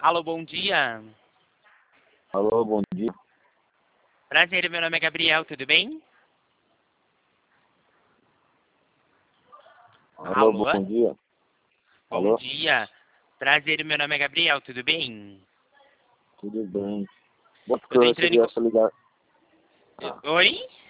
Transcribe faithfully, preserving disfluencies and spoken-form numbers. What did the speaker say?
Alô, bom dia. Alô, bom dia. Prazer, meu nome é Gabriel, tudo bem? Alô, Alô? bom dia. Bom Alô, dia. Prazer, meu nome é Gabriel, tudo bem? tudo bem? Bom, porque Eu eu tô entrando recebi em... co- essa ligação. Oi?